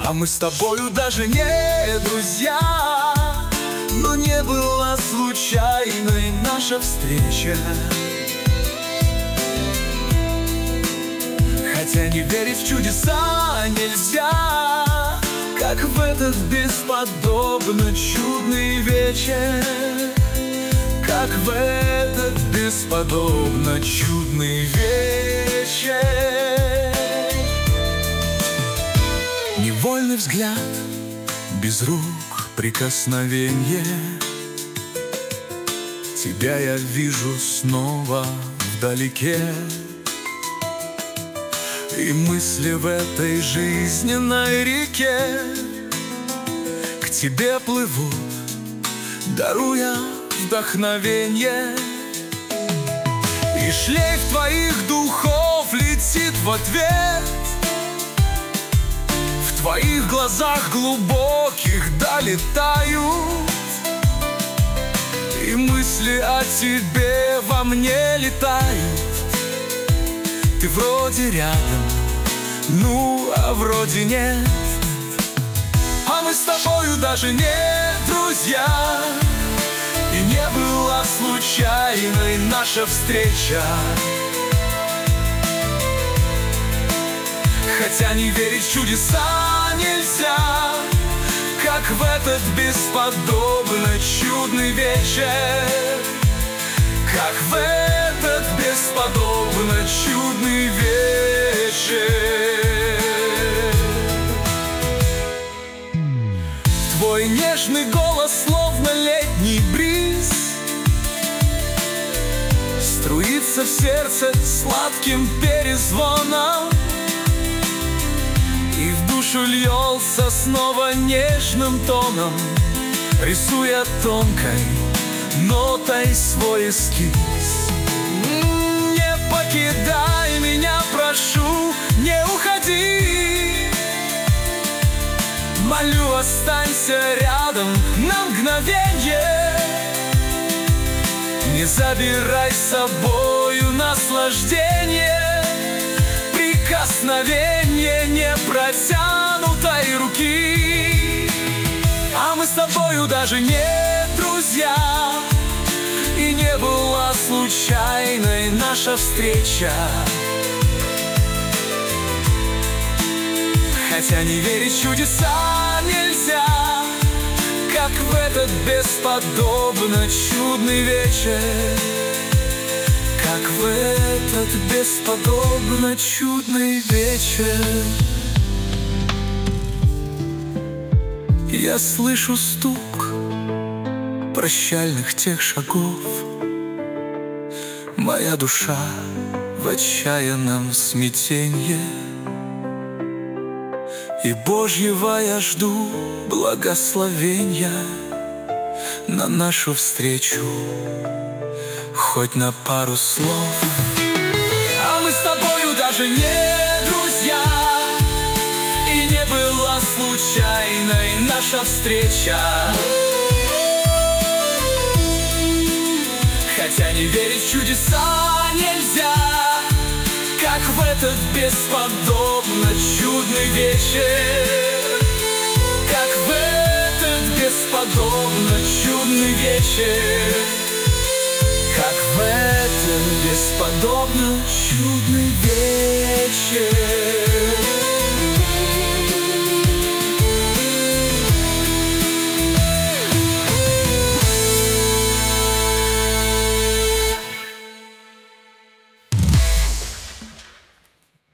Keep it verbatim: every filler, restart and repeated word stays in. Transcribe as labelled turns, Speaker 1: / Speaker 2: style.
Speaker 1: А мы с тобою даже не друзья, но не была случайной наша встреча. Хотя не верить в чудеса нельзя, как в этот бесподобно чудный вечер, как в этот бесподобно чудный вечер. Невольный взгляд, без рук прикосновенье, тебя я вижу снова вдалеке. И мысли в этой жизненной реке к тебе плывут, даруя вдохновенье. И шлейф твоих духов летит в ответ. В твоих глазах глубоких долетают, и мысли о тебе во мне летают. Ты вроде рядом, ну а вроде нет. А мы с тобою даже не друзья, и не была случайной наша встреча. Хотя не верить в чудеса нельзя, как в этот бесподобно чудный вечер, как в этот бесподобно чудный вечер. Твой нежный голос, словно летний бриз, струится в сердце сладким перезвоном, и в душу льется снова нежным тоном, рисуя тонкой нотой свой эскиз. Не покидай меня, прошу, не уходи. Молю, останься рядом на мгновенье. Не забирай с собою наслаждение, прикосновение непротянутой руки. А мы с тобою даже не друзья, и не была случайной наша встреча. Хотя не верить в чудеса нельзя, как в этот бесподобно чудный вечер, как в этот бесподобно чудный вечер. Я слышу стук прощальных тех шагов. Моя душа в отчаянном смятенье, и Божьего я жду благословения на нашу встречу, хоть на пару слов. А мы с тобою даже не друзья, и не была случайной наша встреча. Хотя не верить в чудеса нельзя, как в этот бесподобно чудный вечер, как в этот бесподобно чудный вечер, как в этот бесподобно чудный вечер.